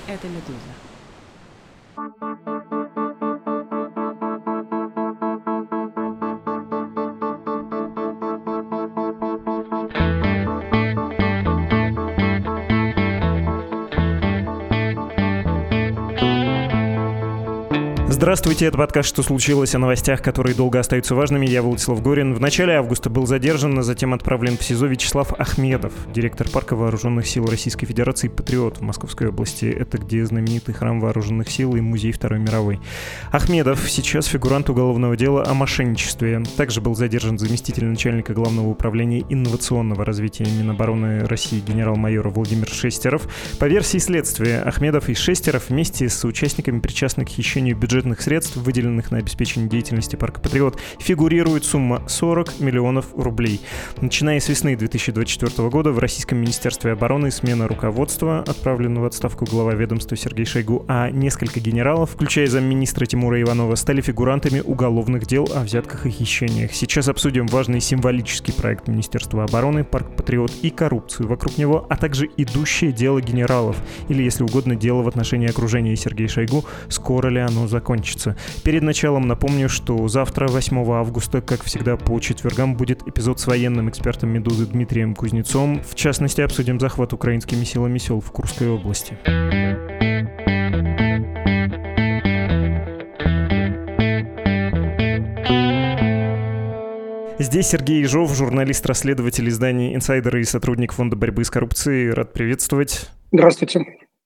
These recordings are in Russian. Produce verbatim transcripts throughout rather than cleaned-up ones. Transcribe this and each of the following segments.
Это «Медуза». Здравствуйте, это подкаст «Что случилось?» о новостях, которые долго остаются важными. Я Владислав Горин. В начале августа был задержан, а затем отправлен в СИЗО Вячеслав Ахмедов, директор парка Вооруженных сил Российской Федерации «Патриот» в Московской области. Это где знаменитый храм Вооруженных сил и музей Второй мировой. Ахмедов сейчас фигурант уголовного дела о мошенничестве. Также был задержан заместитель начальника Главного управления инновационного развития Минобороны России генерал-майор Владимир Шестеров. По версии следствия, Ахмедов и Шестеров вместе с участниками, причастных к хищению бюджетных средств, выделенных на обеспечение деятельности парка «Патриот», фигурирует сумма сорок миллионов рублей. Начиная с весны две тысячи двадцать четвёртого года в Российском Министерстве обороны смена руководства, отправленного в отставку глава ведомства Сергей Шойгу, а несколько генералов, включая замминистра Тимура Иванова, стали фигурантами уголовных дел о взятках и хищениях. Сейчас обсудим важный символический проект Министерства обороны «Парк «Патриот» и коррупцию вокруг него, а также идущее дело генералов, или, если угодно, дело в отношении окружения Сергея Шойгу, скоро ли оно закончится. Перед началом напомню, что завтра, восьмого августа, как всегда по четвергам, будет эпизод с военным экспертом «Медузы» Дмитрием Кузнецом. В частности, обсудим захват украинскими силами сел в Курской области. Здесь Сергей Ежов, журналист-расследователь издания «Инсайдеры» и сотрудник Фонда борьбы с коррупцией. Рад приветствовать. Здравствуйте.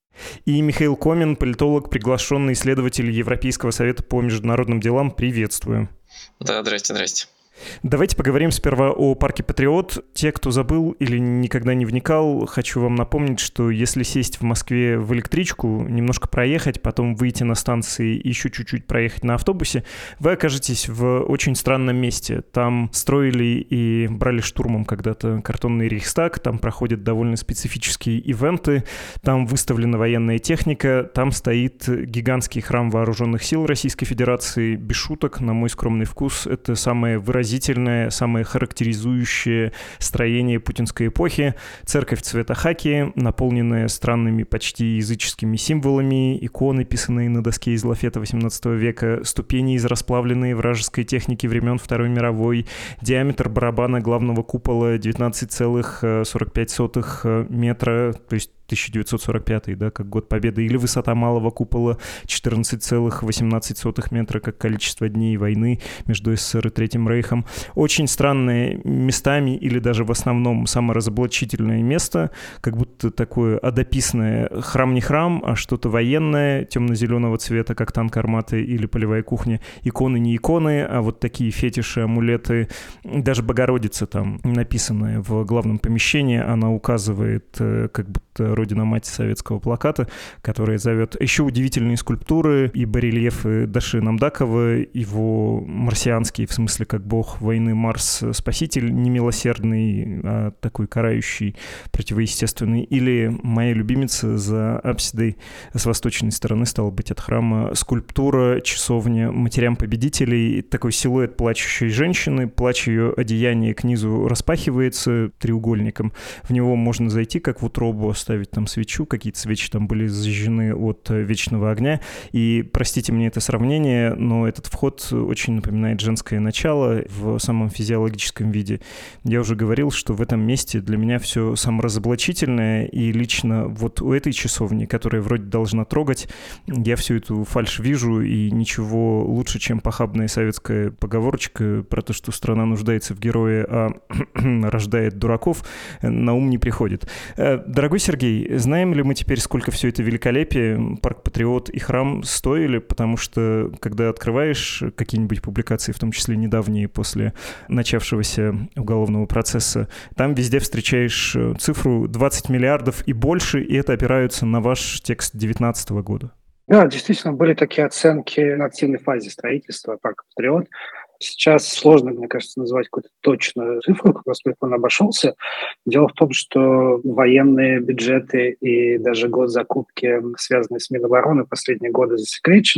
И Михаил Комин, политолог, приглашенный исследователь Европейского совета по международным делам. Приветствую. Да, здрасте, здрасте. Давайте поговорим сперва о парке «Патриот». Те, кто забыл или никогда не вникал, хочу вам напомнить, что если сесть в Москве в электричку, немножко проехать, потом выйти на станции и еще чуть-чуть проехать на автобусе, вы окажетесь в очень странном месте. Там строили и брали штурмом когда-то картонный Рейхстаг, там проходят довольно специфические ивенты, там выставлена военная техника, там стоит гигантский храм Вооруженных сил Российской Федерации. Без шуток, на мой скромный вкус, это самое выразительное самое характеризующее строение путинской эпохи. Церковь цвета хаки, наполненная странными почти языческими символами, иконы, писанные на доске из лафета восемнадцатого века, ступени из расплавленной вражеской техники времен Второй мировой, диаметр барабана главного купола девятнадцать целых сорок пять сотых метра, то есть тысяча девятьсот сорок пятый, да, как год Победы, или высота малого купола четырнадцать целых восемнадцать сотых метра, как количество дней войны между СССР и Третьим Рейхом. Очень странное местами, или даже в основном саморазоблачительное место, как будто такое одописное храм не храм, а что-то военное, темно-зеленого цвета, как танк «Арматы» или полевая кухня. Иконы не иконы, а вот такие фетиши, амулеты. Даже Богородица там написанная в главном помещении, она указывает, как будто родина-мать советского плаката, которая зовет еще удивительные скульптуры и барельефы Даши Намдакова, его марсианский, в смысле как бог войны Марс, спаситель немилосердный, а такой карающий, противоестественный. Или моя любимица за апсидой с восточной стороны, стала быть, от храма, скульптура, часовня матерям победителей, такой силуэт плачущей женщины, плач ее одеяния к низу распахивается треугольником, в него можно зайти, как в утробу, оставить там свечу, какие-то свечи там были зажжены от вечного огня, и, простите мне это сравнение, но этот вход очень напоминает женское начало в самом физиологическом виде. Я уже говорил, что в этом месте для меня все саморазоблачительное, и лично вот у этой часовни, которая вроде должна трогать, я всю эту фальшь вижу, и ничего лучше, чем похабная советская поговорочка про то, что страна нуждается в герое, а рождает дураков, на ум не приходит. Дорогой Сергей, знаем ли мы теперь, сколько все это великолепие, парк «Патриот» и храм стоили? Потому что, когда открываешь какие-нибудь публикации, в том числе недавние, после начавшегося уголовного процесса, там везде встречаешь цифру двадцать миллиардов и больше, и это опираются на ваш текст девятнадцатого года. Да, действительно, были такие оценки на активной фазе строительства парка «Патриот». Сейчас сложно, мне кажется, назвать какую-то точную цифру, как сколько он обошелся. Дело в том, что военные бюджеты и даже госзакупки, связанные с Минобороны, последние годы засекречены.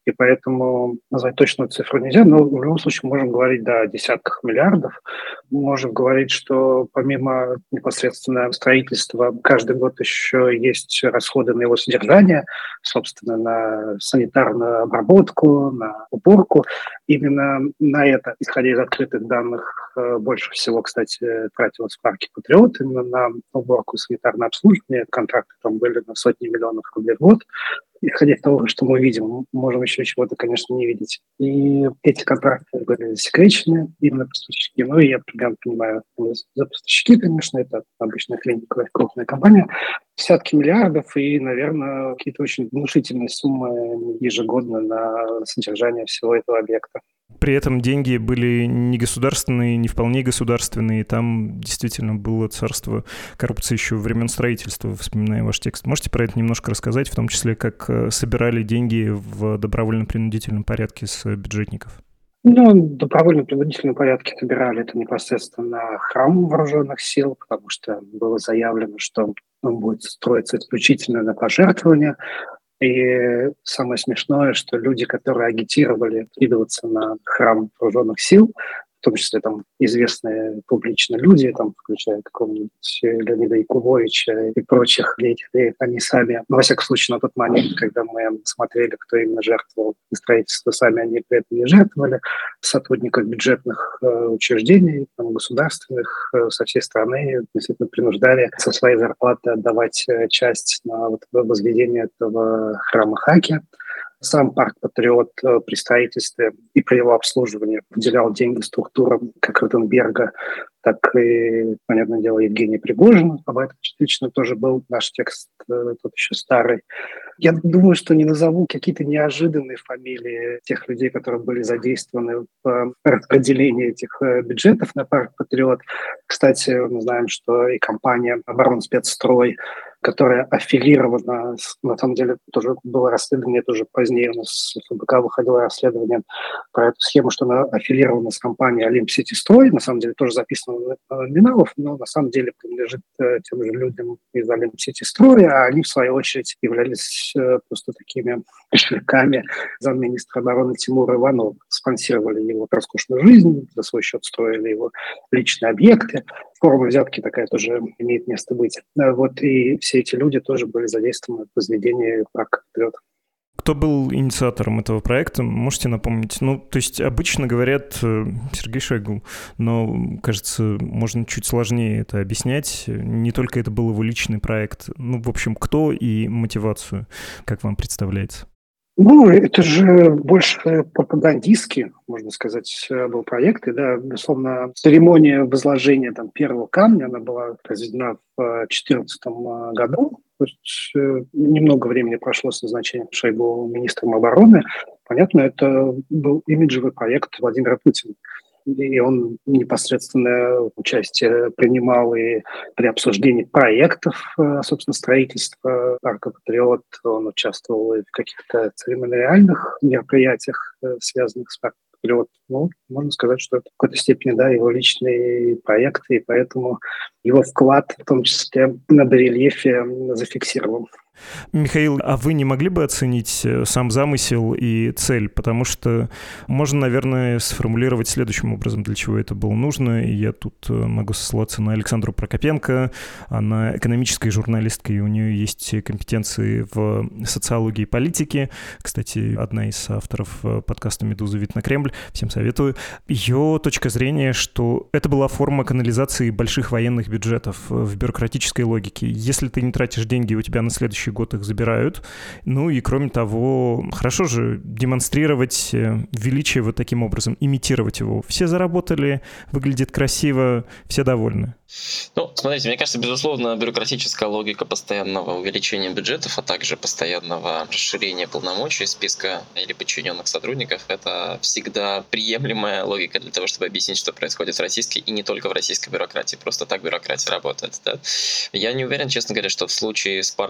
и поэтому назвать точную цифру нельзя, но в любом случае можем говорить, да, о десятках миллиардов. Можем говорить, что помимо непосредственно строительства, каждый год еще есть расходы на его содержание, собственно, на санитарную обработку, на уборку. Именно на это, исходя из открытых данных, больше всего, кстати, тратилось в парке «Патриот», именно на уборку, санитарное обслуживание. Контракты там были на сотни миллионов рублей в год. Исходя из того, что мы видим, можем еще чего-то, конечно, не видеть. И эти контракты были засекречены именно поставщики. Ну, и я примерно понимаю, за поставщики, конечно, это обычная клиниковая крупная компания. Десятки миллиардов и, наверное, какие-то очень внушительные суммы ежегодно на содержание всего этого объекта. При этом деньги были не государственные, не вполне государственные. Там действительно было царство коррупции еще во времен строительства, вспоминая ваш текст. Можете про это немножко рассказать, в том числе, как собирали деньги в добровольно-принудительном порядке с бюджетников? Ну, в добровольно-принудительном порядке собирали это непосредственно храм вооруженных сил, потому что было заявлено, что он будет строиться исключительно на пожертвования. И самое смешное, что люди, которые агитировали кидываться на храм вооруженных сил, в том числе там известные публично люди, там, включая какого-нибудь Леонида Якубовича и прочих деятелей, они сами, ну, во всяком случае, на тот момент, когда мы смотрели, кто именно жертвовал на строительство, сами они при этом не жертвовали, сотрудников бюджетных э, учреждений, там, государственных, э, со всей страны действительно принуждали со своей зарплаты отдавать э, часть на вот, возведение этого храма Хаки. Сам парк «Патриот» при строительстве и при его обслуживании выделял деньги структурам как Ротенберга, так и, понятное дело, Евгения Пригожина. Об этом частично тоже был наш текст, тот еще старый. Я думаю, что не назову какие-то неожиданные фамилии тех людей, которые были задействованы в распределении этих бюджетов на парк «Патриот». Кстати, мы знаем, что и компания «Оборонспецстрой», которая аффилирована, на самом деле тоже было расследование, тоже позднее у нас в ФБК выходило расследование про эту схему, что она аффилирована с компанией «Олимп-Сити-Строй», на самом деле тоже записано номиналов, но на самом деле принадлежит тем же людям из «Олимп-Сити-Строя, а они, в свою очередь, являлись просто такими кошельками замминистра обороны Тимура Иванова, спонсировали его роскошную жизнь, за свой счет строили его личные объекты. Форма взятки такая тоже имеет место быть. Вот и все эти люди тоже были задействованы в возведении парка «Патриот». Кто был инициатором этого проекта, можете напомнить? Ну, то есть обычно говорят Сергей Шойгу, но, кажется, можно чуть сложнее это объяснять. Не только это был его личный проект. Ну, в общем, кто и мотивацию, как вам представляется? Ну, это же больше пропагандистский, можно сказать, был проект. И, да, безусловно, церемония возложения там, первого камня, она была произведена в две тысячи четырнадцатом году. То есть немного времени прошло с назначением Шойгу министром обороны. Понятно, это был имиджевый проект Владимира Путина. И он непосредственное участие принимал и при обсуждении проектов, собственно, строительства парка «Патриот». Он участвовал и в каких-то церемониальных мероприятиях, связанных с парком «Патриот». Ну, можно сказать, что это в какой-то степени, да, его личный проект, и поэтому его вклад, в том числе, на барельефе зафиксирован. Михаил, а вы не могли бы оценить сам замысел и цель? Потому что можно, наверное, сформулировать следующим образом, для чего это было нужно. И я тут могу сослаться на Александру Прокопенко. Она экономическая журналистка, и у нее есть компетенции в социологии и политике. Кстати, одна из авторов подкаста «Медуза. Вид на Кремль». Всем советую. Ее точка зрения, что это была форма канализации больших военных бюджетов в бюрократической логике. Если ты не тратишь деньги, у тебя на следующий год их забирают. Ну и кроме того, хорошо же демонстрировать величие вот таким образом, имитировать его. Все заработали, выглядит красиво, все довольны. Ну, смотрите, мне кажется, безусловно, бюрократическая логика постоянного увеличения бюджетов, а также постоянного расширения полномочий списка или подчиненных сотрудников — это всегда приемлемая логика для того, чтобы объяснить, что происходит в российской и не только в российской бюрократии. Просто так бюрократия работает. Да? Я не уверен, честно говоря, что в случае с парком «Патриот»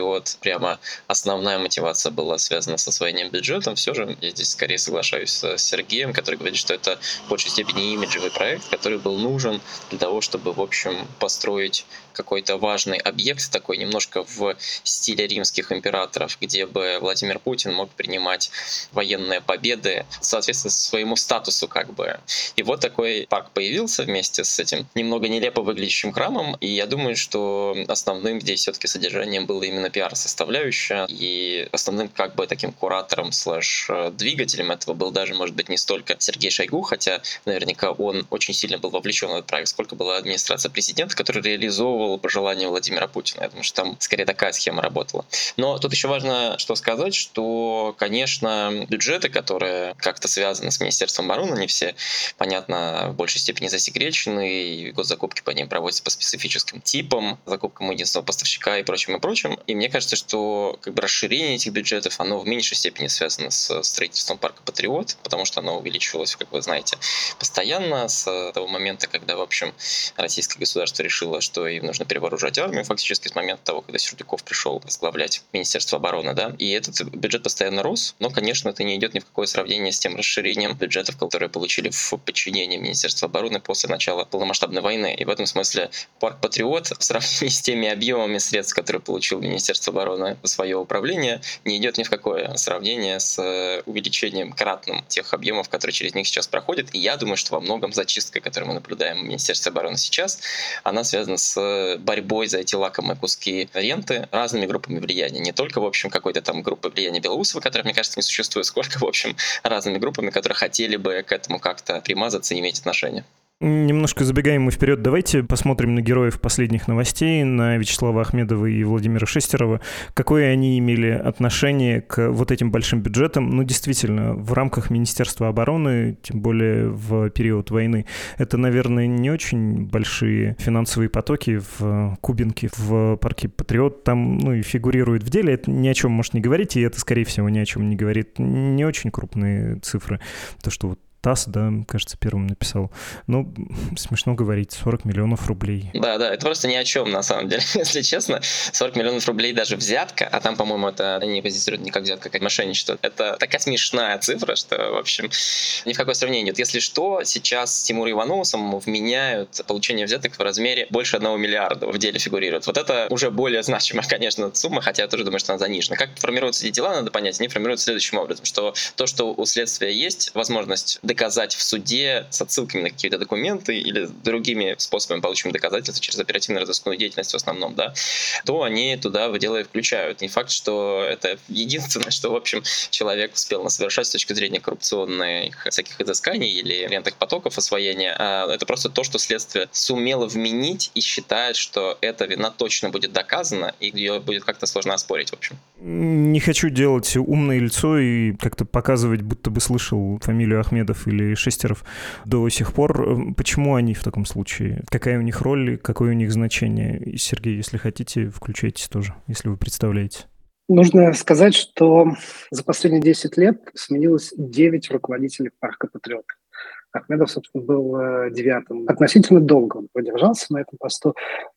Патриот прямо основная мотивация была связана с освоением бюджета, все же я здесь скорее соглашаюсь с Сергеем, который говорит, что это в большей степени имиджевый проект, который был нужен для того, чтобы, в общем, построить какой-то важный объект, такой немножко в стиле римских императоров, где бы Владимир Путин мог принимать военные победы, соответственно, своему статусу как бы. И вот такой парк появился вместе с этим немного нелепо выглядящим храмом, и я думаю, что основным здесь все-таки содержанием было именно пиар-составляющая, и основным как бы таким куратором слэш-двигателем этого был даже, может быть, не столько Сергей Шойгу, хотя наверняка он очень сильно был вовлечен в этот проект, сколько была администрация президента, которая реализовывала пожелания Владимира Путина. Я думаю, что там скорее такая схема работала. Но тут еще важно что сказать, что, конечно, бюджеты, которые как-то связаны с Министерством обороны, они все, понятно, в большей степени засекречены, и госзакупки по ним проводятся по специфическим типам, закупкам единственного поставщика и прочим, и прочим. И мне кажется, что как бы расширение этих бюджетов, оно в меньшей степени связано с строительством парка Патриот, потому что оно увеличивалось, как вы знаете, постоянно с того момента, когда, в общем, российское государство решило, что им нужно перевооружать армию, фактически с момента того, когда Сердюков пришел возглавлять Министерство обороны, да, и этот бюджет постоянно рос, но, конечно, это не идет ни в какое сравнение с тем расширением бюджетов, которые получили в подчинении Министерства обороны после начала полномасштабной войны. И в этом смысле парк Патриот в сравнении с теми объемами средств, которые получил Министерство обороны в свое управление, не идет ни в какое сравнение с увеличением кратным тех объемов, которые через них сейчас проходят. И я думаю, что во многом зачистка, которую мы наблюдаем в Министерстве обороны сейчас, она связана с борьбой за эти лакомые куски ренты разными группами влияния. Не только, в общем, какой-то там группы влияния Белоусова, которая, мне кажется, не существует, сколько, в общем, разными группами, которые хотели бы к этому как-то примазаться и иметь отношение. Немножко забегаем мы вперед. Давайте посмотрим на героев последних новостей, на Вячеслава Ахмедова и Владимира Шестерова. Какое они имели отношение к вот этим большим бюджетам? Ну, действительно, в рамках Министерства обороны, тем более в период войны, это, наверное, не очень большие финансовые потоки в Кубинке, в парке Патриот. Там, ну, и фигурирует в деле. Это ни о чем может не говорить, и это, скорее всего, ни о чем не говорит. Не очень крупные цифры. То, что вот ТАСС, да, кажется, первым написал. Ну, смешно говорить, сорок миллионов рублей. Да, да, это просто ни о чем, на самом деле. Если честно, сорок миллионов рублей даже взятка, а там, по-моему, это не позиционируют не как взятка, как мошенничество. Это такая смешная цифра, что, в общем, ни в какое сравнение нет. Если что, сейчас Тимуру Иванову самому вменяют получение взяток в размере больше одного миллиарда в деле фигурирует. Вот это уже более значимая, конечно, сумма, хотя я тоже думаю, что она занижена. Как формируются эти дела, надо понять. Они формируются следующим образом, что то, что у следствия есть возможность доказать в суде с отсылками на какие-то документы или другими способами получим доказательства через оперативно-розыскную деятельность в основном, да, то они туда в дело и включают. Не факт, что это единственное, что, в общем, человек успел совершать с точки зрения коррупционных всяких изысканий или рентных потоков освоения, а это просто то, что следствие сумело вменить и считает, что эта вина точно будет доказана, и ее будет как-то сложно оспорить, в общем. Не хочу делать умное лицо и как-то показывать, будто бы слышал фамилию Ахмедов или Шестеров до сих пор. Почему они в таком случае? Какая у них роль, какое у них значение? Сергей, если хотите, включайтесь тоже, если вы представляете. Нужно сказать, что за последние десять лет сменилось девять руководителей парка Патриот. Ахмедов, собственно, был девятым. Относительно долго он продержался на этом посту.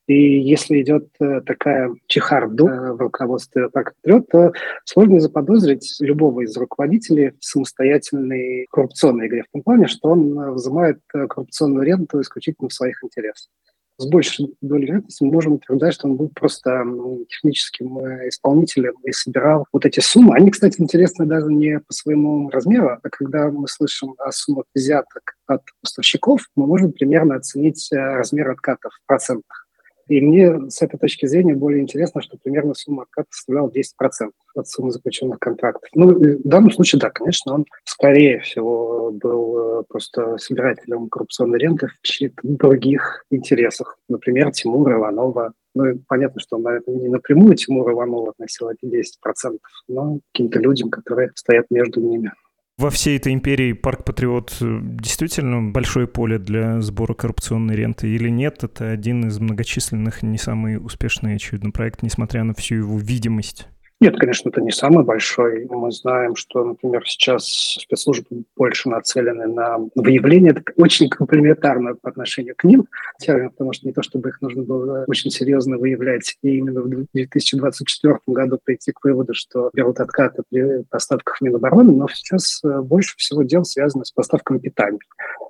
И если идет такая чехарда в руководстве парка Патриот, то сложно заподозрить любого из руководителей в самостоятельной коррупционной игре. В том плане, что он взимает коррупционную ренту исключительно в своих интересах. С большей долей вероятности мы можем утверждать, что он был просто техническим исполнителем и собирал вот эти суммы. Они, кстати, интересны даже не по своему размеру, а когда мы слышим о суммах взяток от поставщиков, мы можем примерно оценить размер откатов в процентах. И мне с этой точки зрения более интересно, что примерно сумма отката составляла десять процентов от суммы заключенных контрактов. Ну, в данном случае, да, конечно, он, скорее всего, был просто собирателем коррупционной ренты в чьих-то других интересах. Например, Тимура Иванова. Ну, понятно, что он, наверное, не напрямую Тимура Иванова относил эти десять процентов, но каким-то людям, которые стоят между ними. Во всей этой империи парк Патриот действительно большое поле для сбора коррупционной ренты или нет? Это один из многочисленных, не самый успешный, очевидно, проект, несмотря на всю его видимость. Нет, конечно, это не самый большой. Мы знаем, что, например, сейчас спецслужбы больше нацелены на выявление. Это очень комплементарно по отношению к ним, потому что не то, чтобы их нужно было очень серьезно выявлять, и именно в две тысячи двадцать четвёртом году прийти к выводу, что берут откаты при поставках Минобороны, но сейчас больше всего дел связано с поставками питания.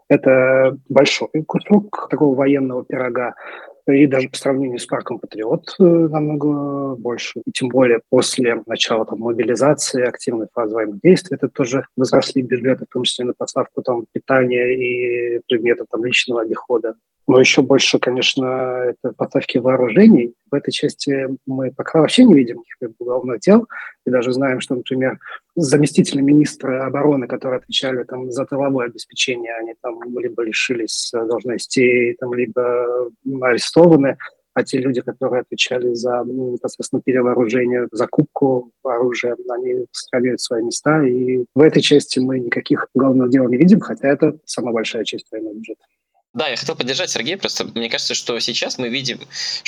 Это большой кусок такого военного пирога. И даже по сравнению с парком «Патриот» намного больше. И тем более после начала там, мобилизации, активной фазы военных действий, это тоже возросли бюджеты, в том числе на поставку там, питания и предметов там, личного обихода. Но еще больше, конечно, это поставки вооружений. В этой части мы пока вообще не видим никаких уголовных дел. И даже знаем, что, например, заместители министра обороны, которые отвечали там, за тыловое обеспечение, они там либо лишились должностей, там, либо арестованы. А те люди, которые отвечали за ну, непосредственно перевооружение, закупку оружия, они сохраняют свои места. И в этой части мы никаких уголовных дел не видим, хотя это самая большая часть военного бюджета. Да, я хотел поддержать Сергея, просто мне кажется, что сейчас мы видим,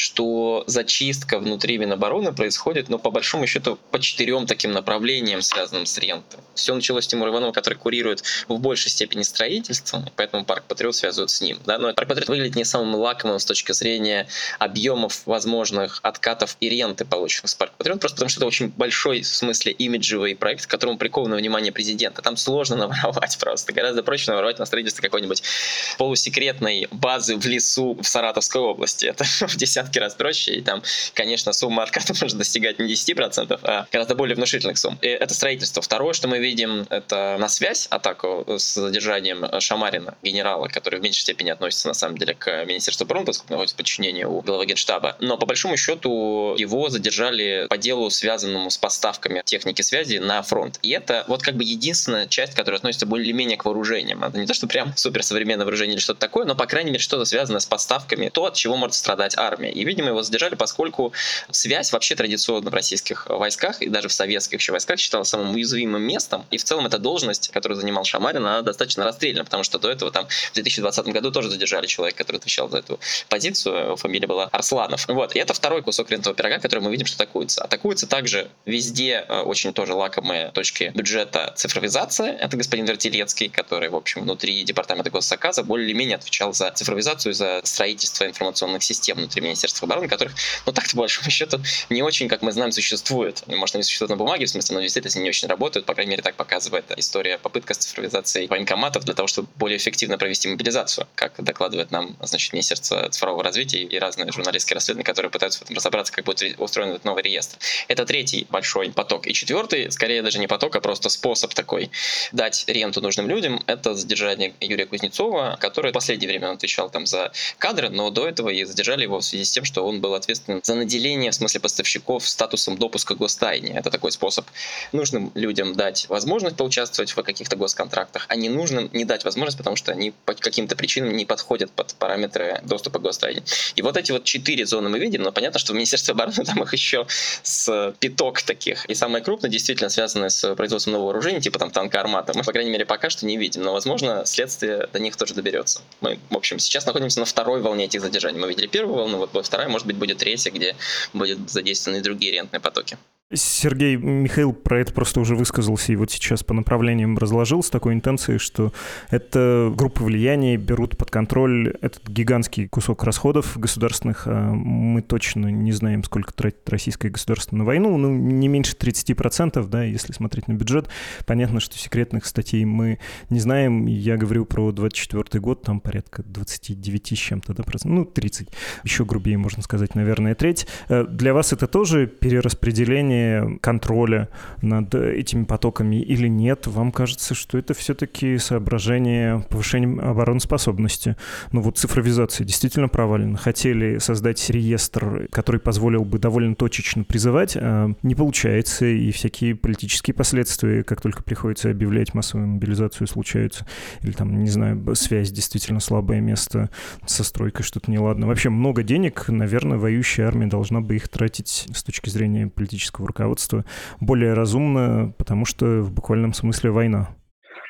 что зачистка внутри Минобороны происходит, но по большому счету по четырем таким направлениям, связанным с рентой. Все началось с Тимура Иванова, который курирует в большей степени строительство, поэтому парк «Патриот» связывают с ним. Да? Но парк «Патриот» выглядит не самым лакомым с точки зрения объемов возможных откатов и ренты, полученных с парка «Патриот», просто потому что это очень большой, в смысле, имиджевый проект, к которому приковано внимание президента. Там сложно наворовать просто. Гораздо проще наворовать на строительство какой-нибудь полусекретной базы в лесу в Саратовской области. Это в десятки раз проще. И там, конечно, сумма отката может достигать не десять процентов, а гораздо более внушительных сумм. И это строительство. Второе, что мы видим, это на связь атаку с задержанием Шамарина, генерала, который в меньшей степени относится, на самом деле, к Министерству обороны, поскольку находится в подчинении у главы Генштаба. Но, по большому счету, его задержали по делу, связанному с поставками техники связи на фронт. И это вот как бы единственная часть, которая относится более-менее к вооружениям. Это не то, что прям суперсовременное вооружение или что-то такое, но, по крайней мере, что-то связанное с поставками, то, от чего может страдать армия. И, видимо, его задержали, поскольку связь вообще традиционно в российских войсках и даже в советских еще войсках считалась самым уязвимым местом. И в целом эта должность, которую занимал Шамарин, она достаточно расстрельна, потому что до этого там в две тысячи двадцатом году тоже задержали человека, который отвечал за эту позицию. Его фамилия была Арсланов. Вот. И это второй кусок рентового пирога, который мы видим, что атакуется. Атакуется также везде очень тоже лакомые точки бюджета цифровизация. Это господин Вертилецкий, который, в общем, внутри департамента госзаказа более-менее отвечал за цифровизацию, за строительство информационных систем внутри Министерства обороны, которых, ну так-то, по большому счету, не очень, как мы знаем, существует. Может, они существуют на бумаге, в смысле, но действительно не очень работают. По крайней мере, так показывает история попытка с цифровизацией военкоматов для того, чтобы более эффективно провести мобилизацию, как докладывает нам, значит, Министерство цифрового развития и разные журналистские расследования, которые пытаются в этом разобраться, как будет устроен этот новый реестр. Это третий большой поток. И четвертый, скорее даже не поток, а просто способ такой дать ренту нужным людям, это задержание Юрия Кузнецова, который в последнее время он отвечал там за кадры, но до этого и задержали его в связи с тем, что он был ответственен за наделение, в смысле поставщиков, статусом допуска к гостайне. Это такой способ нужным людям дать возможность поучаствовать в каких-то госконтрактах, а не нужным не дать возможность, потому что они по каким-то причинам не подходят под параметры доступа к гостайне. И вот эти вот четыре зоны мы видим, но понятно, что в Министерстве обороны там их еще с пяток таких. И самое крупное действительно связано с производством нового вооружения, типа там танка «Армата». Мы, по крайней мере, пока что не видим, но, возможно, следствие до них тоже доберется. Мы, в общем, сейчас находимся на второй волне этих задержаний. Мы видели первую волну, вот будет вторая, может быть, будет третья, где будут задействованы другие рентные потоки. Сергей, Михаил про это просто уже высказался, и вот сейчас по направлениям разложил с такой интенцией, что это группы влияния берут под контроль этот гигантский кусок расходов государственных. А мы точно не знаем, сколько тратит российское государство на войну, ну, не меньше тридцать процентов, да, если смотреть на бюджет. Понятно, что секретных статей мы не знаем. Я говорю про двадцать четвёртый год, там порядка двадцать девять с чем-то, да, процентов, ну, тридцать. Еще грубее, можно сказать, наверное, треть. Для вас это тоже перераспределение контроля над этими потоками или нет? Вам кажется, что это все-таки соображение повышения обороноспособности? Ну вот цифровизация действительно провалена. Хотели создать реестр, который позволил бы довольно точечно призывать, а не получается, и всякие политические последствия, как только приходится объявлять массовую мобилизацию, случаются. Или там, не знаю, связь действительно слабое место, со стройкой что-то неладно. Вообще много денег, наверное, воюющая армия должна бы их тратить с точки зрения политического руководства более разумно, потому что в буквальном смысле война.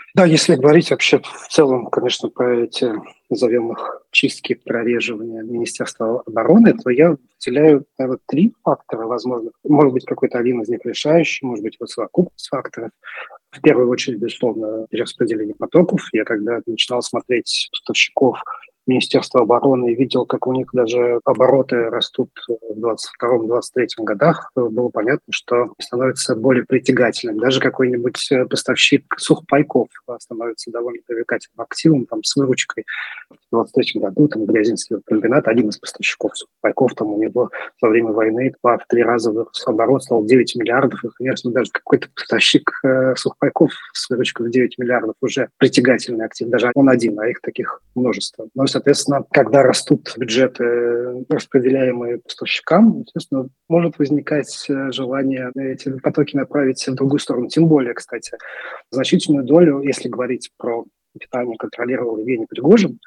Да, если говорить вообще в целом, конечно, про эти, назовем их, чистки, прореживания Министерства обороны, то я выделяю, наверное, три фактора возможных. Может быть, какой-то один из них решающий, может быть, вот совокупность факторов. В первую очередь, безусловно, перераспределение потоков. Я когда начинал смотреть поставщиков Министерства обороны и видел, как у них даже обороты растут в двадцать втором — двадцать третьем годах, было понятно, что становится более притягательным. Даже какой-нибудь поставщик сухпайков становится довольно привлекательным активом, там, с выручкой. В двадцать третьем году там Грязинский комбинат, один из поставщиков сухпайков, там у него во время войны два-три раза вырос оборот, стал девять миллиардов, и, конечно, даже какой-то поставщик э, сухпайков с выручкой в девять миллиардов уже притягательный актив, даже он один, а их таких множество. Ну, соответственно, когда растут бюджеты, распределяемые поставщикам, естественно, может возникать желание эти потоки направить в другую сторону. Тем более, кстати, значительную долю, если говорить про питание, контролировал Евгений Пригожин,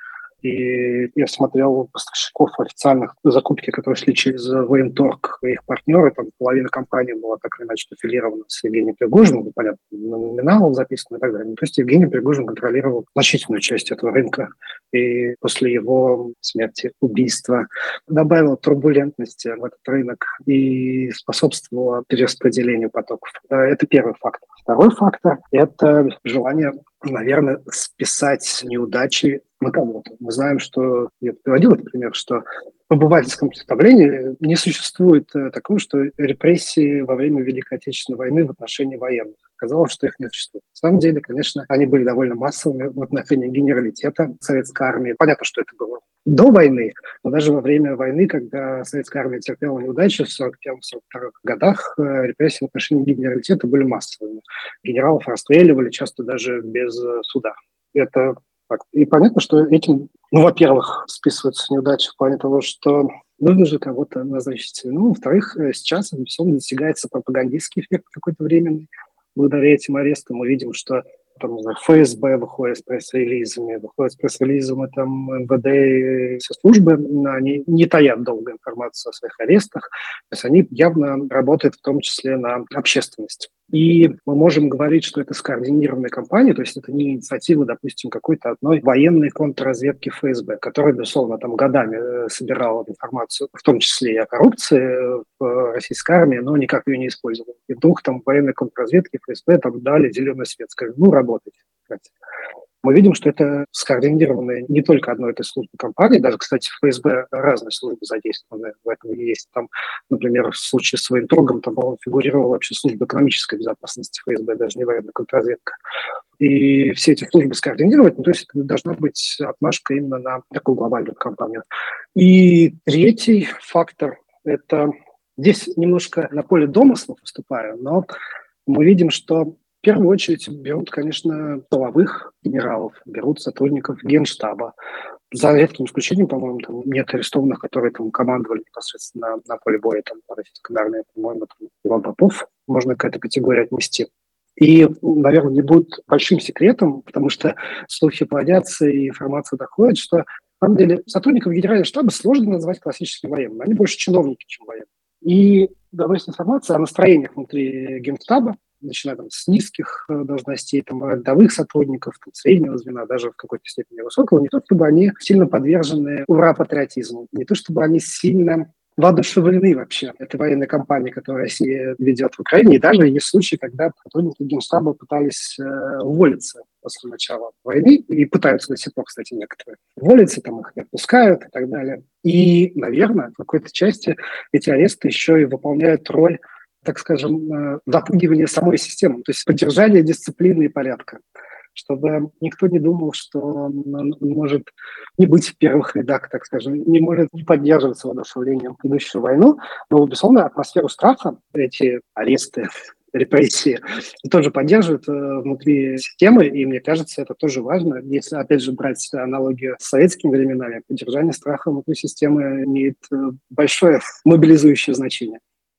и я смотрел поставщиков официальных закупки, которые шли через Военторг и их партнеры. Там половина компании была так или иначе аффилирована с Евгением Пригожиным, понятно, номинал записан и так далее. То есть Евгений Пригожин контролировал значительную часть этого рынка. И после его смерти, убийства, добавил турбулентности в этот рынок и способствовало перераспределению потоков. Это первый фактор. Второй фактор – это желание, наверное, списать неудачи на кого-то. Мы знаем, что, я приводил этот пример, что в обывательском представлении не существует такого, что репрессии во время Великой Отечественной войны в отношении военных. Казалось, что их не существует. На самом деле, конечно, они были довольно массовыми в отношении генералитета советской армии. Понятно, что это было до войны, но даже во время войны, когда советская армия терпела неудачи в сорок первом — сорок втором годах, репрессии в отношении генералитета были массовыми. Генералов расстреливали, часто даже без суда. Это факт. И понятно, что этим, ну, во-первых, списываются неудачи в плане того, что нужно же кого-то назначить. Ну, во-вторых, сейчас, безусловно, достигается пропагандистский эффект какой-то временный. Благодаря этим арестам мы видим, что там, не знаю, эф эс бэ выходит с пресс-релизами, выходит с пресс-релизами там эм вэ дэ и все службы, они не таят долго информацию о своих арестах, то есть они явно работают в том числе на общественность. И мы можем говорить, что это скоординированная кампания, то есть это не инициатива, допустим, какой-то одной военной контрразведки эф эс бэ, которая, безусловно, там годами собирала информацию, в том числе и о коррупции в российской армии, но никак ее не использовала. И вдруг там военной контрразведки эф эс бэ там дали зеленый свет, сказали, ну, работайте. Мы видим, что это скоординированная не только одной этой службы компании, даже, кстати, в эф эс бэ разные службы задействованы в этом есть. Там, например, в случае с Военторгом там фигурировала вообще служба экономической безопасности эф эс бэ, даже не военная контрразведка. И все эти службы скоординировать, ну, то есть это должна быть отмашка именно на такую глобальную компанию. И третий фактор – это здесь немножко на поле домыслов выступаю, но мы видим, что в первую очередь берут, конечно, тыловых генералов, берут сотрудников Генштаба. За редким исключением, по-моему, там нет арестованных, которые там командовали непосредственно на, на поле боя, там, по российской армии, по-моему, там, Иван Попов, можно к этой категории отнести. И, наверное, не будет большим секретом, потому что слухи плодятся и информация доходит, что, на самом деле, сотрудников Генерального штаба сложно назвать классическими военными. Они больше чиновники, чем военные. И давайте информация о настроениях внутри Генштаба, начиная там, с низких должностей, там, рядовых сотрудников, там, среднего звена, даже в какой-то степени высокого, не то чтобы они сильно подвержены ура-патриотизму, не то чтобы они сильно воодушевлены вообще этой военной кампанией, которую Россия ведет в Украине. И даже есть случаи, когда сотрудники Генштаба пытались э, уволиться после начала войны, и пытаются до сих пор, кстати, некоторые уволиться, там их не отпускают и так далее. И, наверное, в какой-то части эти аресты еще и выполняют роль, так скажем, запугивания самой системы, то есть поддержания дисциплины и порядка, чтобы никто не думал, что он может не быть в первых рядах, так скажем, не может не поддерживать с воодушевлением идущую войну. Но, безусловно, атмосферу страха, эти аресты, репрессии, тоже поддерживают внутри системы, и мне кажется, это тоже важно. Если, опять же, брать аналогию с советскими временами, поддержание страха внутри системы имеет большое мобилизующее значение.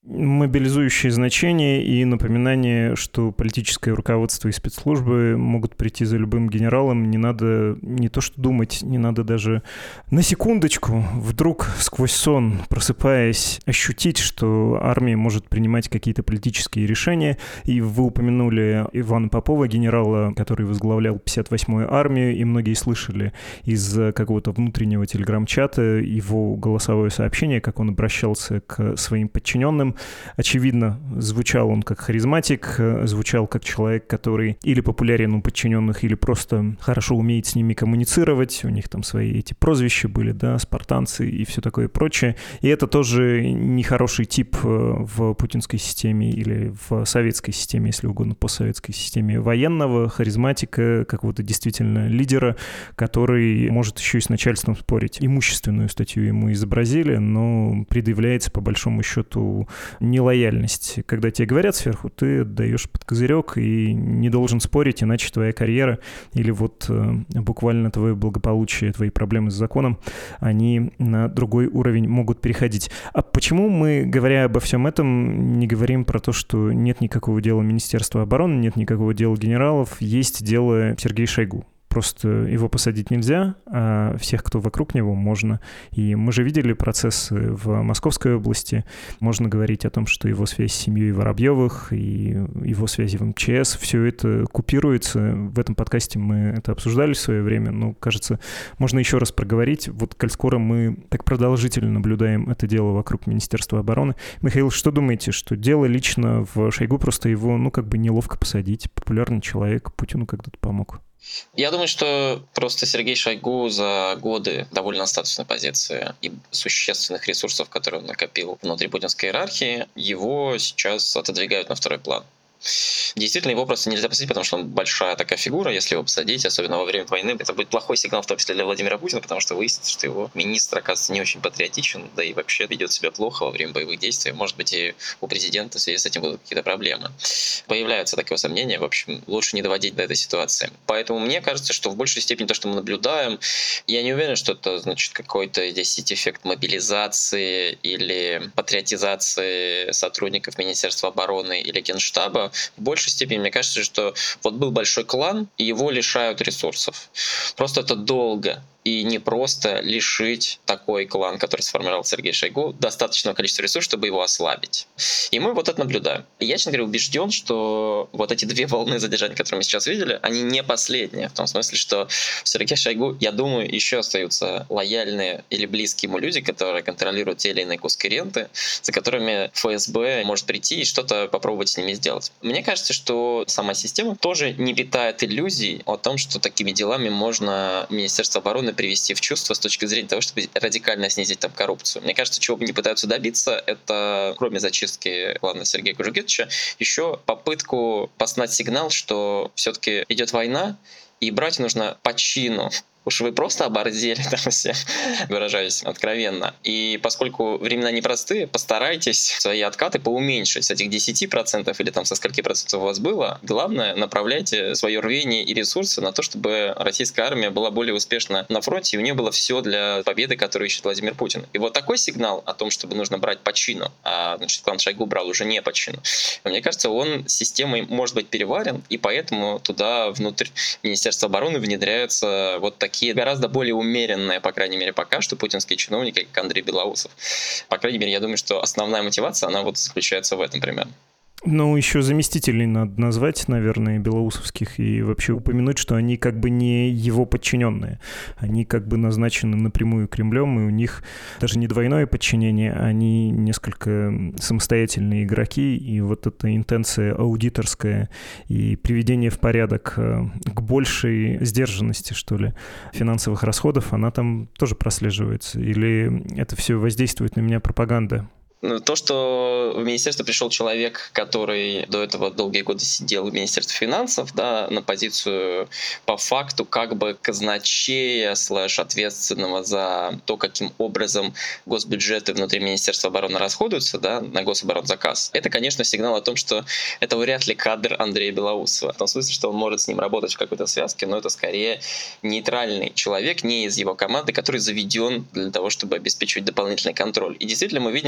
Мобилизующее значение и напоминание, что политическое руководство и спецслужбы могут прийти за любым генералом. Не надо не то что думать, не надо даже на секундочку вдруг сквозь сон, просыпаясь, ощутить, что армия может принимать какие-то политические решения. И вы упомянули Ивана Попова, генерала, который возглавлял пятьдесят восьмую армию, и многие слышали из какого-то внутреннего телеграм-чата его голосовое сообщение, как он обращался к своим подчиненным. Очевидно, звучал он как харизматик, звучал как человек, который или популярен у подчиненных, или просто хорошо умеет с ними коммуницировать. У них там свои эти прозвища были, да, спартанцы и все такое прочее. И это тоже нехороший тип в путинской системе или в советской системе, если угодно, постсоветской системе военного, харизматика, какого-то действительно лидера, который может еще и с начальством спорить. Имущественную статью ему изобразили, но предъявляется по большому счету нелояльность. Когда тебе говорят сверху, ты даешь под козырек и не должен спорить, иначе твоя карьера или вот э, буквально твое благополучие, твои проблемы с законом, они на другой уровень могут переходить. А почему мы, говоря обо всем этом, не говорим про то, что нет никакого дела Министерства обороны, нет никакого дела генералов, есть дело Сергея Шойгу? Просто его посадить нельзя, а всех, кто вокруг него, можно. И мы же видели процессы в Московской области. Можно говорить о том, что его связь с семьей Воробьевых и его связи в эм че эс, все это купируется. В этом подкасте мы это обсуждали в свое время, но, кажется, можно еще раз проговорить. Вот, коль скоро мы так продолжительно наблюдаем это дело вокруг Министерства обороны. Михаил, что думаете, что дело лично в Шойгу, просто его, ну, как бы неловко посадить? Популярный человек, Путину когда-то помог. Я думаю, что просто Сергей Шойгу за годы довольно статусной позиции и существенных ресурсов, которые он накопил внутри путинской иерархии, его сейчас отодвигают на второй план. Действительно, его просто нельзя посадить, потому что он большая такая фигура. Если его посадить, особенно во время войны, это будет плохой сигнал, в том числе для Владимира Путина, потому что выяснится, что его министр, оказывается, не очень патриотичен, да и вообще ведет себя плохо во время боевых действий. Может быть, и у президента в связи с этим будут какие-то проблемы. Появляются такие сомнения. В общем, лучше не доводить до этой ситуации. Поэтому мне кажется, что в большей степени то, что мы наблюдаем, я не уверен, что это значит какой-то здесь эффект мобилизации или патриотизации сотрудников Министерства обороны или Генштаба. В большей степени, мне кажется, что вот был большой клан, и его лишают ресурсов. Просто это долго. И не просто лишить такой клан, который сформировал Сергей Шойгу, достаточного количества ресурсов, чтобы его ослабить. И мы вот это наблюдаем. И я, честно говоря, убежден, что вот эти две волны задержаний, которые мы сейчас видели, они не последние. В том смысле, что в Сергея Шойгу, я думаю, еще остаются лояльные или близкие ему люди, которые контролируют те или иные куски ренты, за которыми эф эс бэ может прийти и что-то попробовать с ними сделать. Мне кажется, что сама система тоже не питает иллюзий о том, что такими делами можно Министерство обороны привести в чувство с точки зрения того, чтобы радикально снизить там коррупцию. Мне кажется, чего они пытаются добиться, это, кроме зачистки клана Сергея Кужугетовича, еще попытку послать сигнал, что все-таки идет война, и брать нужно по чину. Уж вы просто оборзели там все, выражаясь откровенно. И поскольку времена непростые, постарайтесь свои откаты поуменьшить с этих десяти процентов или там со скольки процентов у вас было. Главное, направляйте свое рвение и ресурсы на то, чтобы российская армия была более успешна на фронте, и у нее было все для победы, которую ищет Владимир Путин. И вот такой сигнал о том, чтобы нужно брать по чину, а значит, клан Шойгу брал уже не по чину, мне кажется, он системой может быть переварен, и поэтому туда внутрь Министерства обороны внедряются вот такие такие гораздо более умеренные, по крайней мере, пока что путинские чиновники, как Андрей Белоусов. По крайней мере, я думаю, что основная мотивация, она вот заключается в этом примерно. Ну, еще заместителей надо назвать, наверное, белоусовских, и вообще упомянуть, что они как бы не его подчиненные. Они как бы назначены напрямую Кремлем, и у них даже не двойное подчинение, они несколько самостоятельные игроки, и вот эта интенция аудиторская и приведение в порядок к большей сдержанности, что ли, финансовых расходов, она там тоже прослеживается. Или это все воздействует на меня пропаганда? То, что в министерство пришел человек, который до этого долгие годы сидел в Министерстве финансов, да, на позицию по факту как бы казначея слэш ответственного за то, каким образом госбюджеты внутри Министерства обороны расходуются, да, на гособоронзаказ, это, конечно, сигнал о том, что это вряд ли кадр Андрея Белоусова. В том смысле, что он может с ним работать в какой-то связке, но это скорее нейтральный человек, не из его команды, который заведен для того, чтобы обеспечивать дополнительный контроль. И действительно мы видим, что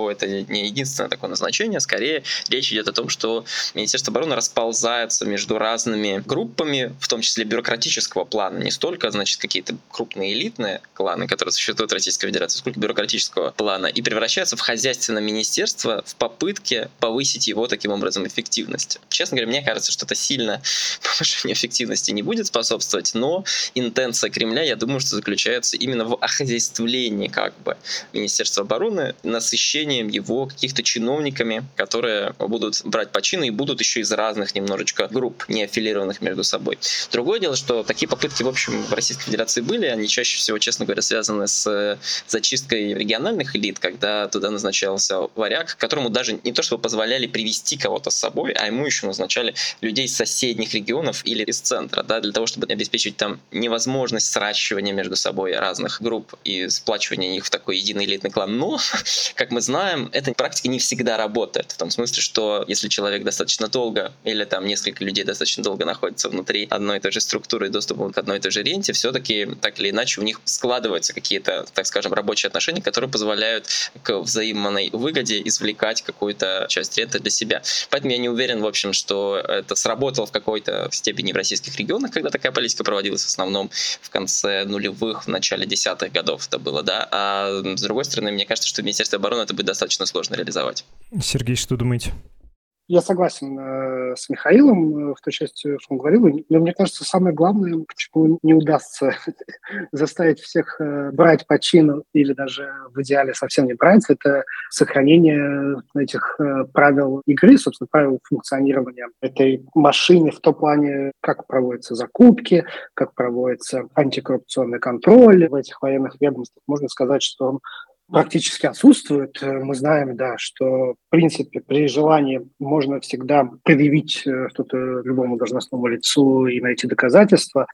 что это не единственное такое назначение. Скорее, речь идет о том, что Министерство обороны расползается между разными группами, в том числе бюрократического плана. Не столько, значит, какие-то крупные элитные кланы, которые существуют в Российской Федерации, сколько бюрократического плана, и превращается в хозяйственное министерство в попытке повысить его таким образом эффективность. Честно говоря, мне кажется, что это сильно повышению эффективности не будет способствовать, но интенция Кремля, я думаю, что заключается именно в охозяйствлении как бы Министерства обороны, насыщением его каких-то чиновниками, которые будут брать почины и будут еще из разных немножечко групп, не аффилированных между собой. Другое дело, что такие попытки, в общем, в Российской Федерации были, они чаще всего, честно говоря, связаны с зачисткой региональных элит, когда туда назначался варяг, которому даже не то чтобы позволяли привести кого-то с собой, а ему еще назначали людей из соседних регионов или из центра, да, для того, чтобы обеспечить там невозможность сращивания между собой разных групп и сплачивания их в такой единый элитный клан. Но, как мы знаем, эта практика не всегда работает. В том смысле, что если человек достаточно долго или там несколько людей достаточно долго находятся внутри одной и той же структуры и доступа к одной и той же ренте, все-таки так или иначе у них складываются какие-то, так скажем, рабочие отношения, которые позволяют к взаимной выгоде извлекать какую-то часть ренты для себя. Поэтому я не уверен, в общем, что это сработало в какой-то степени в российских регионах, когда такая политика проводилась в основном в конце нулевых, в начале десятых годов это было, да. А с другой стороны, мне кажется, что в Министерстве обороны это будет достаточно сложно реализовать. Сергей, что думаете? Я согласен э, с Михаилом э, в той части, что он говорил, но мне кажется, самое главное, почему не удастся заставить всех э, брать по чину или даже в идеале совсем не брать, это сохранение этих э, правил игры, собственно, правил функционирования этой машины в том плане, как проводятся закупки, как проводится антикоррупционный контроль в этих военных ведомствах. Можно сказать, что он практически отсутствует. Мы знаем, да, что, в принципе, при желании можно всегда предъявить что-то любому должностному лицу и найти доказательства.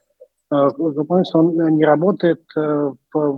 Думаю, что он не работает по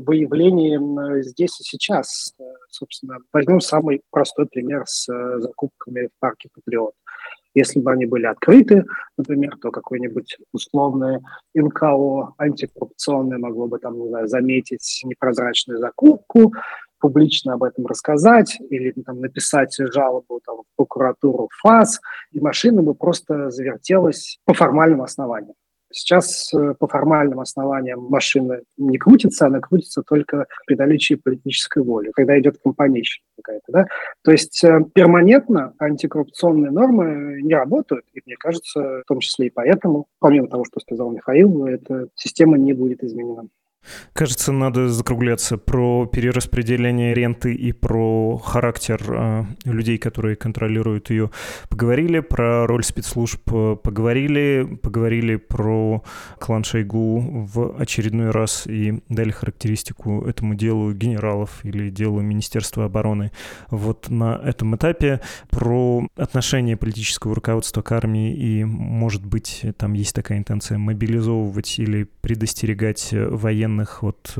выявлению здесь и сейчас. Собственно, возьмем самый простой пример с закупками в парке «Патриот». Если бы они были открыты, например, то какое-нибудь условное эн ка о антикоррупционное могло бы там, не знаю, заметить непрозрачную закупку, публично об этом рассказать или там, написать жалобу там, в прокуратуру ФАС, и машина бы просто завертелась по формальным основаниям. Сейчас по формальным основаниям машина не крутится, она крутится только при наличии политической воли, когда идет компанейщина какая-то. Да? То есть перманентно антикоррупционные нормы не работают, и мне кажется, в том числе и поэтому, помимо того, что сказал Михаил, эта система не будет изменена. Кажется, надо закругляться. Про перераспределение ренты и про характер э, людей, которые контролируют ее, поговорили. Про роль спецслужб поговорили. Поговорили про клан Шойгу в очередной раз и дали характеристику этому делу генералов или делу Министерства обороны. Вот на этом этапе про отношение политического руководства к армии и, может быть, там есть такая интенция мобилизовывать или предостерегать военных от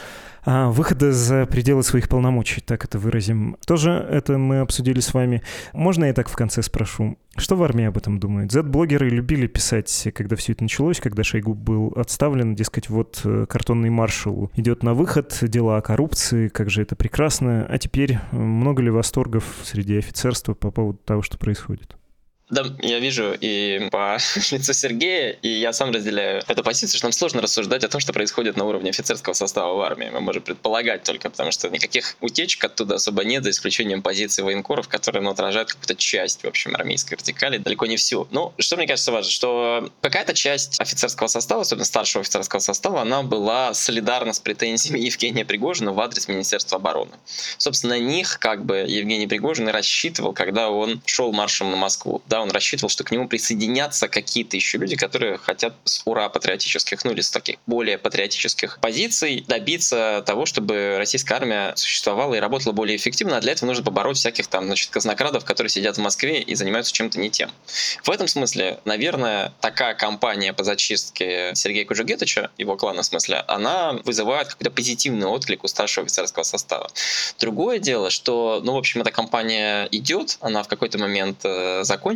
а, выхода за пределы своих полномочий, так это выразим. Тоже это мы обсудили с вами. Можно я так в конце спрошу? Что в армии об этом думают? зет-блогеры любили писать, когда все это началось, когда Шойгу был отставлен, дескать, вот картонный маршал идет на выход, дела о коррупции, как же это прекрасно. А теперь много ли восторгов среди офицерства по поводу того, что происходит? Да, я вижу и по лицу Сергея, и я сам разделяю эту позицию, что нам сложно рассуждать о том, что происходит на уровне офицерского состава в армии. Мы можем предполагать только, потому что никаких утечек оттуда особо нет, за исключением позиций военкоров, которые ну, отражают какую-то часть, в общем, армейской вертикали, далеко не всю. Ну, что мне кажется важно, что какая-то часть офицерского состава, особенно старшего офицерского состава, она была солидарна с претензиями Евгения Пригожина в адрес Министерства обороны. Собственно, на них как бы Евгений Пригожин и рассчитывал, когда он шел маршем на Москву. Да, он рассчитывал, что к нему присоединятся какие-то еще люди, которые хотят с ура патриотических, ну или с таких более патриотических позиций добиться того, чтобы российская армия существовала и работала более эффективно, а для этого нужно побороть всяких там, значит, казнокрадов, которые сидят в Москве и занимаются чем-то не тем. В этом смысле, наверное, такая кампания по зачистке Сергея Кужугетовича, его клана в смысле, она вызывает какой-то позитивный отклик у старшего офицерского состава. Другое дело, что, ну, в общем, эта кампания идет, она в какой-то момент э, закончится,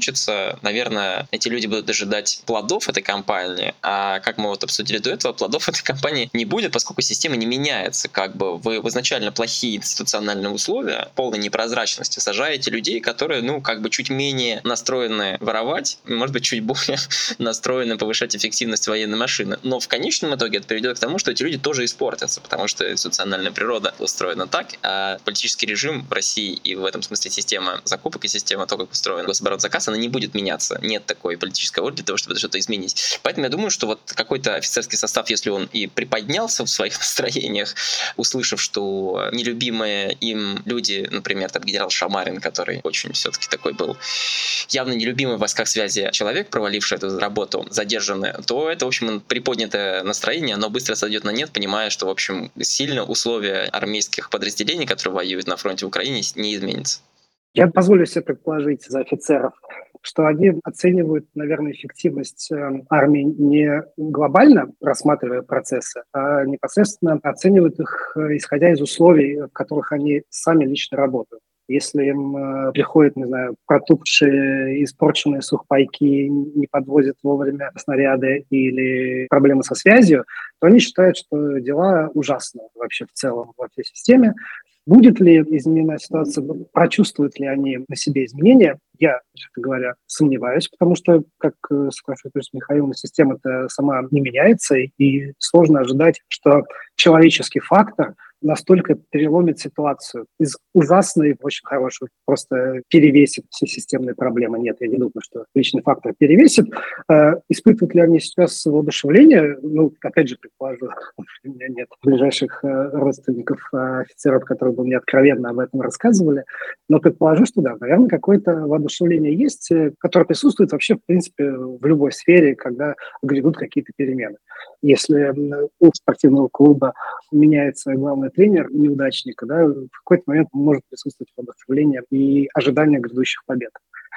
получится, наверное, эти люди будут дожидать плодов этой кампании, а как мы вот обсудили до этого, плодов этой кампании не будет, поскольку система не меняется. Как бы вы в изначально плохие институциональные условия, полной непрозрачности, сажаете людей, которые, ну, как бы чуть менее настроены воровать, может быть, чуть более настроены повышать эффективность военной машины. Но в конечном итоге это приведет к тому, что эти люди тоже испортятся, потому что институциональная природа устроена так, а политический режим в России и в этом смысле система закупок и система того, как устроен гособоронзаказ, она не будет меняться. Нет такой политической воли для того, чтобы что-то изменить. Поэтому я думаю, что вот какой-то офицерский состав, если он и приподнялся в своих настроениях, услышав, что нелюбимые им люди, например, там генерал Шамарин, который очень все-таки такой был явно нелюбимый в войсках связи человек, проваливший эту работу, задержанный, то это, в общем, приподнятое настроение, оно быстро сойдет на нет, понимая, что, в общем, сильно условия армейских подразделений, которые воюют на фронте в Украине, не изменятся. Я позволю себе предположить за офицеров, что они оценивают, наверное, эффективность армии не глобально, рассматривая процессы, а непосредственно оценивают их, исходя из условий, в которых они сами лично работают. Если им э, приходят, не знаю, протухшие, испорченные сухпайки, не подвозят вовремя снаряды или проблемы со связью, то они считают, что дела ужасны вообще в целом во всей системе. Будет ли изменена ситуация, прочувствуют ли они на себе изменения, я, честно говоря, сомневаюсь, потому что, как соглашусь с Михаилом, система-то сама не меняется, и сложно ожидать, что человеческий фактор настолько переломит ситуацию. Из ужасной в очень хорошую просто перевесит все системные проблемы. Нет, я не думаю, что личный фактор перевесит. Э, испытывают ли они сейчас воодушевление? Ну, опять же, предположу, у меня нет ближайших э, родственников э, офицеров, которые бы мне откровенно об этом рассказывали, но предположу, что да, наверное, какое-то воодушевление есть, э, которое присутствует вообще, в принципе, в любой сфере, когда грядут какие-то перемены. Если у спортивного клуба меняется главный тренер неудачника, да, в какой-то момент может присутствовать воодушевление и ожидание грядущих побед.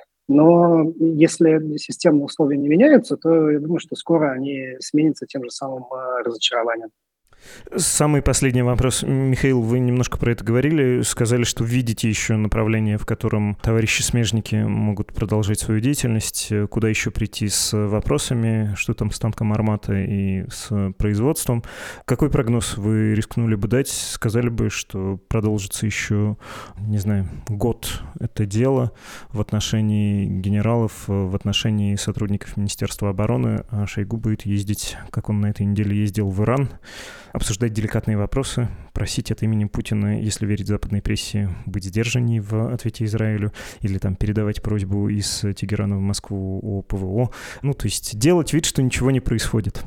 Но если системные условия не меняются, то я думаю, что скоро они сменятся тем же самым разочарованием. Самый последний вопрос. Михаил, вы немножко про это говорили, сказали, что видите еще направление, в котором товарищи-смежники могут продолжать свою деятельность, куда еще прийти с вопросами, что там с танком «Армата» и с производством. Какой прогноз вы рискнули бы дать? Сказали бы, что продолжится еще, не знаю, год это дело в отношении генералов, в отношении сотрудников Министерства обороны, а Шойгу будет ездить, как он на этой неделе ездил в Иран, обсуждать деликатные вопросы, просить от имени Путина, если верить западной прессе, быть сдержанней в ответе Израилю, или там передавать просьбу из Тегерана в Москву о ПВО. Ну, то есть делать вид, что ничего не происходит.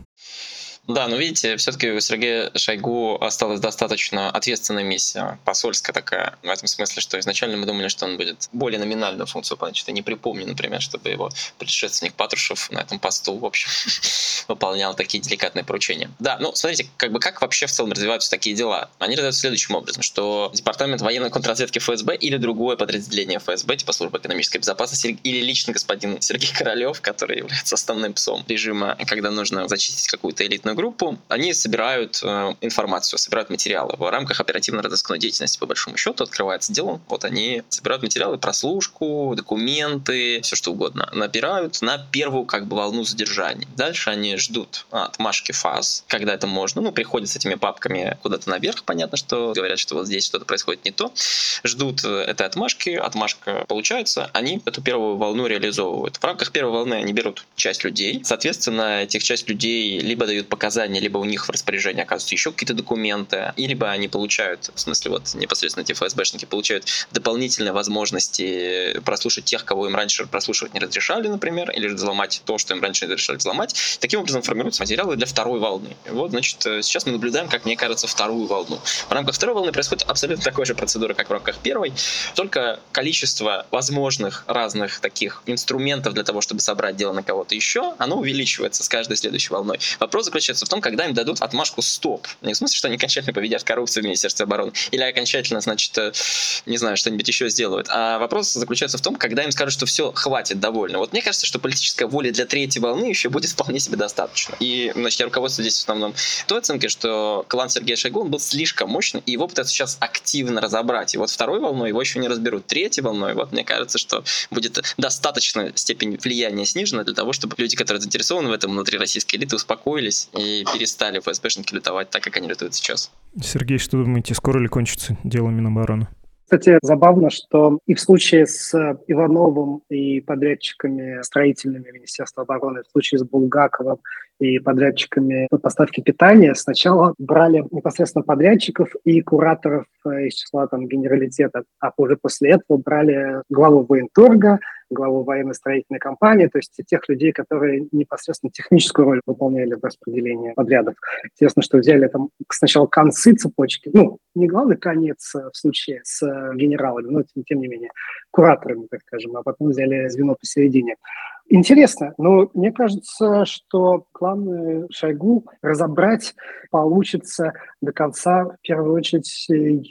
Да, но видите, все-таки у Сергея Шойгу осталась достаточно ответственная миссия, посольская такая, в этом смысле, что изначально мы думали, что он будет более номинальную функцию выполнять. Что я не припомню, например, чтобы его предшественник Патрушев на этом посту, в общем, выполнял такие деликатные поручения. Да, ну, смотрите, как бы как вообще в целом развиваются такие дела? Они развиваются следующим образом, что Департамент военной контрразведки ФСБ или другое подразделение ФСБ, типа Служба экономической безопасности, или лично господин Сергей Королев, который является основным псом режима, когда нужно зачистить какую-то элитную группу, они собирают э, информацию, собирают материалы в рамках оперативно-розыскной деятельности, по большому счету, открывается дело, вот они собирают материалы, прослушку, документы, все что угодно, набирают на первую как бы волну задержаний. Дальше они ждут отмашки ФАС, когда это можно, ну, приходят с этими папками куда-то наверх, понятно, что говорят, что вот здесь что-то происходит не то, ждут этой отмашки, отмашка получается, они эту первую волну реализовывают. В рамках первой волны они берут часть людей, соответственно, этих часть людей либо дают показания, либо у них в распоряжении оказываются еще какие-то документы, и либо они получают, в смысле вот непосредственно эти ФСБшники получают дополнительные возможности прослушать тех, кого им раньше прослушивать не разрешали, например, или же взломать то, что им раньше не разрешали взломать. Таким образом формируются материалы для второй волны. И вот, значит, сейчас мы наблюдаем, как мне кажется, вторую волну. В рамках второй волны происходит абсолютно такая же процедура, как в рамках первой, только количество возможных разных таких инструментов для того, чтобы собрать дело на кого-то еще, оно увеличивается с каждой следующей волной. Вопрос заключается заключается в том, когда им дадут отмашку «стоп». Не в смысле, что они окончательно победят коррупцию в Министерстве обороны или окончательно, значит, не знаю, что-нибудь еще сделают. А вопрос заключается в том, когда им скажут, что все, хватит, довольно. Вот мне кажется, что политическая воля для третьей волны еще будет вполне себе достаточно. И, значит, я руководствуюсь здесь в основном той оценкой, что клан Сергея Шойгу, он был слишком мощный, и его пытаются сейчас активно разобрать. И вот второй волной его еще не разберут. Третьей волной, вот мне кажется, что будет достаточно степень влияния снижена для того, чтобы люди, которые заинтересованы в этом внутри российской элиты, успокоились и перестали ФСБшники лютовать так, как они лютуют сейчас. Сергей, что думаете, скоро ли кончится дело Минобороны? Кстати, забавно, что и в случае с Ивановым и подрядчиками строительными Министерства обороны, в случае с Булгаковым и подрядчиками по поставке питания сначала брали непосредственно подрядчиков и кураторов из числа там, генералитета, а уже после этого брали главу военторга, главу военно-строительной компании, то есть тех людей, которые непосредственно техническую роль выполняли в распределении подрядов. Интересно, что взяли там сначала концы цепочки, ну, не главный конец в случае с генералами, но тем, тем не менее кураторами, так скажем, а потом взяли звено посередине. Интересно, но мне кажется, что клан Шойгу разобрать получится до конца, в первую очередь,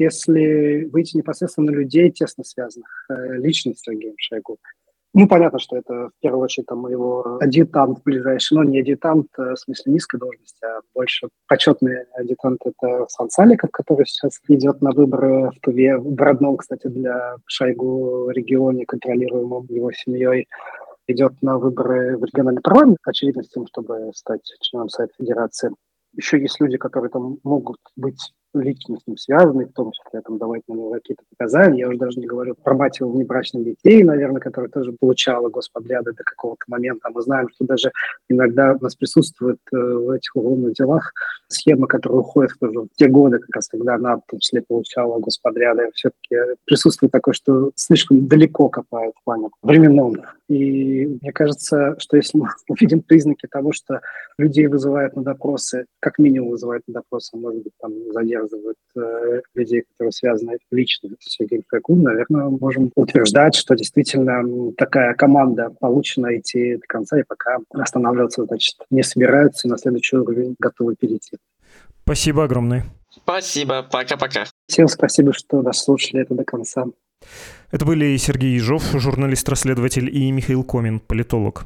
если выйти непосредственно на людей, тесно связанных лично с Сергеем Шойгу. Ну, понятно, что это, в первую очередь, там, его адъютант ближайший, но не адъютант в смысле низкой должности, а больше почетный адъютант – это Сан Саликов, который сейчас идет на выборы в Туве, в родном, кстати, для Шойгу регионе, контролируемом его семьей. Идет на выборы в региональный парламент, очевидно, с тем, чтобы стать членом Совета Федерации. Еще есть люди, которые там могут быть лично с ним связаны, в том числе там, давать на него какие-то показания. Я уже даже не говорю про мать его внебрачных детей, наверное, которая тоже получала господряды до какого-то момента. Мы знаем, что даже иногда у нас присутствует э, в этих уголовных делах схема, которая уходит в те годы, как раз когда она в том числе получала господряды. Все-таки присутствует такое, что слишком далеко копают в плане временном. И мне кажется, что если мы увидим признаки того, что людей вызывают на допросы, как минимум вызывают на допросы, может быть, там задерживают э, людей, которые связаны лично с Сергеем Шойгу, наверное, можем утверждать, что действительно такая команда получена идти до конца, и пока останавливаться, значит, не собираются, и на следующий уровень готовы перейти. Спасибо огромное. Спасибо, пока-пока. Всем спасибо, что дослушали это до конца. Это были Сергей Ежов, журналист-расследователь, и Михаил Комин, политолог.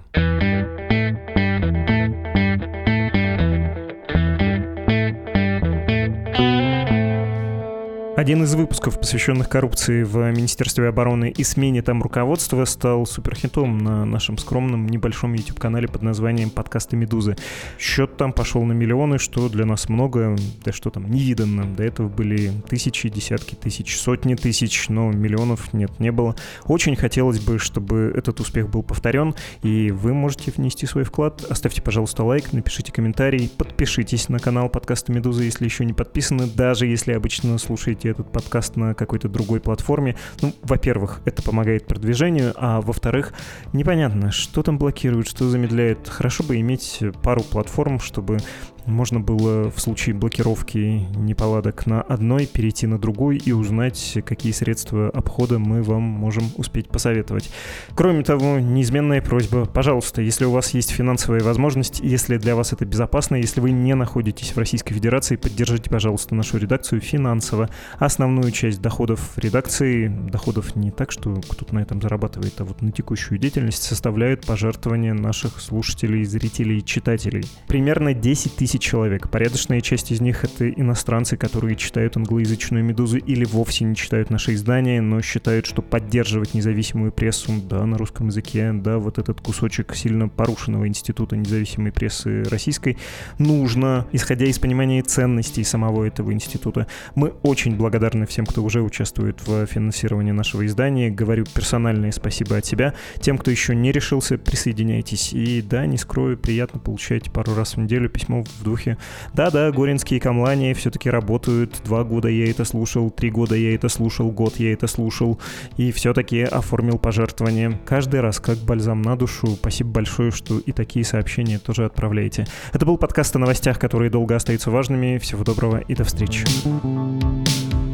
Один из выпусков, посвященных коррупции в Министерстве обороны и смене там руководства, стал суперхитом на нашем скромном небольшом YouTube-канале под названием «Подкасты Медузы». Счет там пошел на миллионы, что для нас много, да что там, невиданно. До этого были тысячи, десятки тысяч, сотни тысяч, но миллионов нет, не было. Очень хотелось бы, чтобы этот успех был повторен, и вы можете внести свой вклад. Оставьте, пожалуйста, лайк, напишите комментарий, подпишитесь на канал «Подкасты Медузы», если еще не подписаны, даже если обычно слушаете этот подкаст на какой-то другой платформе. Ну, во-первых, это помогает продвижению, а во-вторых, непонятно, что там блокирует, что замедляет. Хорошо бы иметь пару платформ, чтобы можно было в случае блокировки неполадок на одной перейти на другую и узнать, какие средства обхода мы вам можем успеть посоветовать. Кроме того, неизменная просьба, пожалуйста, если у вас есть финансовая возможность, если для вас это безопасно, если вы не находитесь в Российской Федерации, поддержите, пожалуйста, нашу редакцию финансово. Основную часть доходов редакции, доходов не так, что кто-то на этом зарабатывает, а вот на текущую деятельность составляют пожертвования наших слушателей, зрителей, читателей. Примерно десять тысяч человек. Порядочная часть из них — это иностранцы, которые читают англоязычную «Медузу» или вовсе не читают наши издания, но считают, что поддерживать независимую прессу, да, на русском языке, да, вот этот кусочек сильно порушенного института независимой прессы российской нужно, исходя из понимания ценностей самого этого института. Мы очень благодарны всем, кто уже участвует в финансировании нашего издания. Говорю персональное спасибо от себя. Тем, кто еще не решился, присоединяйтесь. И да, не скрою, приятно получать пару раз в неделю письмо в духе: да-да, горинские камлания все-таки работают, два года я это слушал, три года я это слушал, год я это слушал, и все-таки оформил пожертвование. Каждый раз как бальзам на душу. Спасибо большое, что и такие сообщения тоже отправляете. Это был подкаст о новостях, которые долго остаются важными. Всего доброго и до встречи.